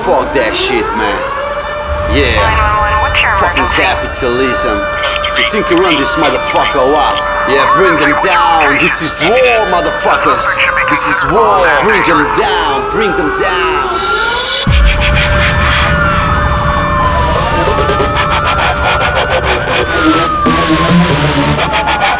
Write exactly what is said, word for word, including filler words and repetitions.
Fuck that shit, man. Yeah. Fucking capitalism. You think you run this motherfucker what? Yeah, bring them down. This is war, motherfuckers. This is war. Bring them down. Bring them down.